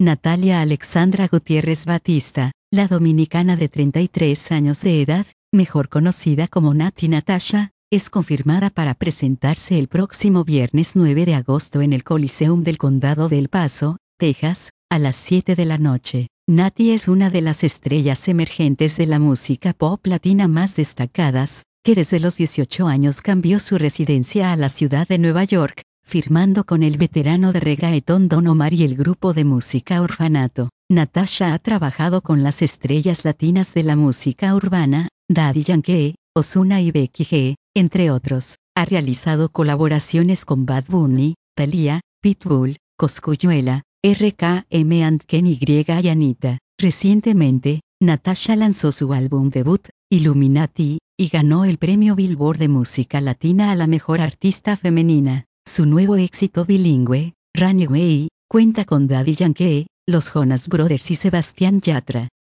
Natalia Alexandra Gutiérrez Batista, la dominicana de 33 años de edad, mejor conocida como Nati Natasha, es confirmada para presentarse el próximo viernes 9 de agosto en el Coliseum del Condado de El Paso, Texas, a las 7 de la noche. Nati es una de las estrellas emergentes de la música pop latina más destacadas, que desde los 18 años cambió su residencia a la ciudad de Nueva York, firmando con el veterano de reggaetón Don Omar y el grupo de música Orfanato. Natasha ha trabajado con las estrellas latinas de la música urbana, Daddy Yankee, Ozuna y Becky G, entre otros. Ha realizado colaboraciones con Bad Bunny, Thalía, Pitbull, Cosculluela, RKM, Ken y Anita. Recientemente, Natasha lanzó su álbum debut, Illuminati, y ganó el premio Billboard de música latina a la mejor artista femenina. Su nuevo éxito bilingüe, Runaway, cuenta con Daddy Yankee, los Jonas Brothers y Sebastián Yatra.